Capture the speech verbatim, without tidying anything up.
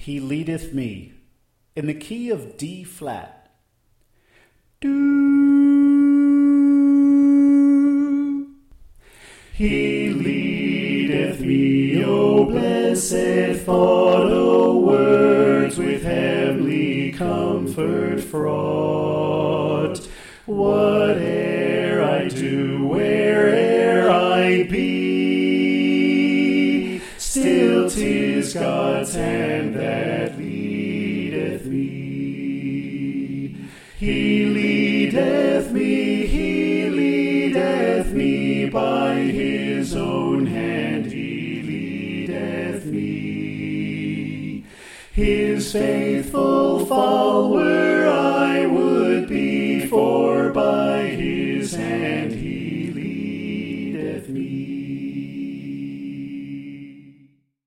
He Leadeth Me, in the key of D flat. Do. He leadeth me, O blessed thought, O words with heavenly comfort fraught. Whate'er I do, where'er I be, still 'tis God's hand that leadeth me. He leadeth me, he leadeth me, by his own hand he leadeth me. His faithful follower I would be, for